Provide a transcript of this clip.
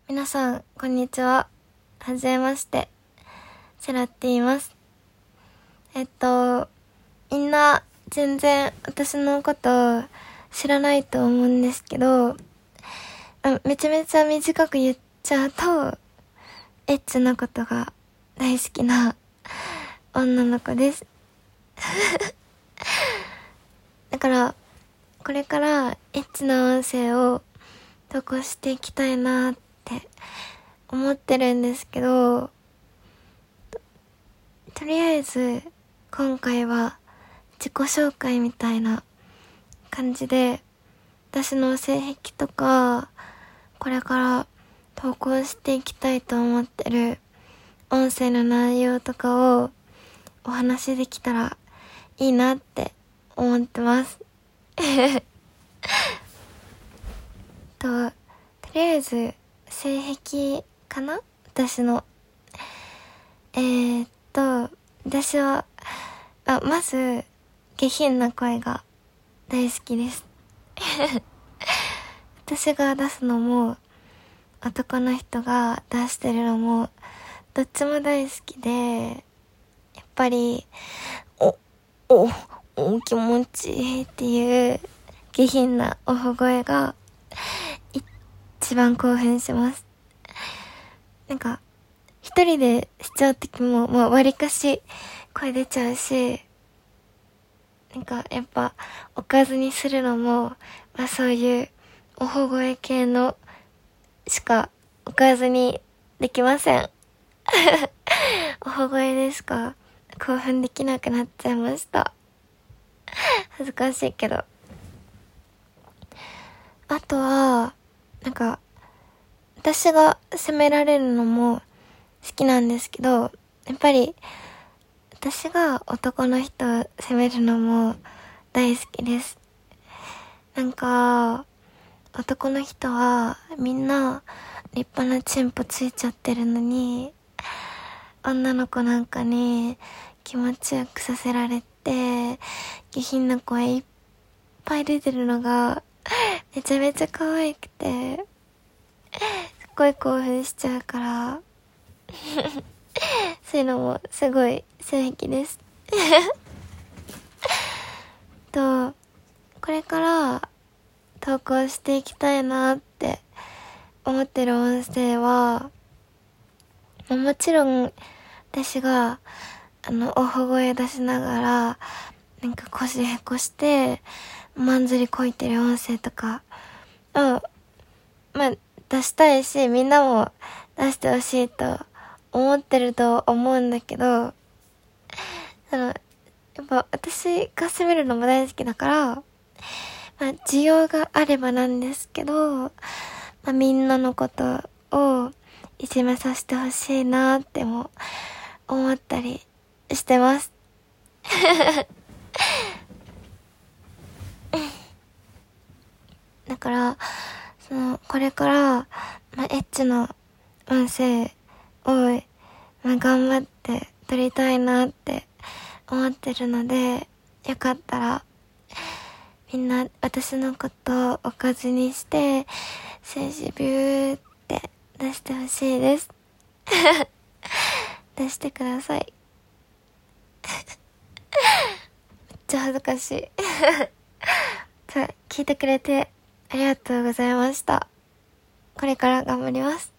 皆さん、こんにちは。はじめまして。セラって言います。みんな全然私のこと知らないと思うんですけど、めちゃめちゃ短く言っちゃうと、エッチなことが大好きな女の子です。だから、これからエッチな音声を投稿していきたいなって思ってるんですけど、とりあえず今回は自己紹介みたいな感じで、私の性癖とかこれから投稿していきたいと思ってる音声の内容とかをお話できたらいいなって思ってますとりあえず性癖かな、私の私はまず下品な声が大好きです私が出すのも男の人が出してるのもどっちも大好きで、やっぱり気持ちいいっていう下品なおほ声が一番興奮します。なんか一人でしちゃう時もわりかし声出ちゃうし、なんかやっぱおかずにするのもそういうおほ声系のしかおかずにできませんおほ声でしか興奮できなくなっちゃいました。恥ずかしいけど。あとはなんか私が責められるのも好きなんですけど、やっぱり私が男の人を責めるのも大好きです。なんか男の人はみんな立派なチンポついちゃってるのに、女の子なんかに気持ちよくさせられて下品な声いっぱい出てるのがめちゃめちゃ可愛くてすっごい興奮しちゃうからそういうのもすごい性癖ですと、これから投稿していきたいなって思ってる音声は、もちろん私がおほ声出しながらなんか腰へこしてまんずりこいてる音声とかを出したいし、みんなも出してほしいと思ってると思うんだけど、やっぱ私が責めるのも大好きだから、需要があればなんですけど、みんなのことをいじめさせてほしいなっても思ったりしてますだからこれからエッチな音声を頑張って撮りたいなって思ってるので、よかったらみんな私のことをおかずにして精子ビューって出してほしいです出してくださいめっちゃ恥ずかしい聞いてくれてありがとうございました。これから頑張ります。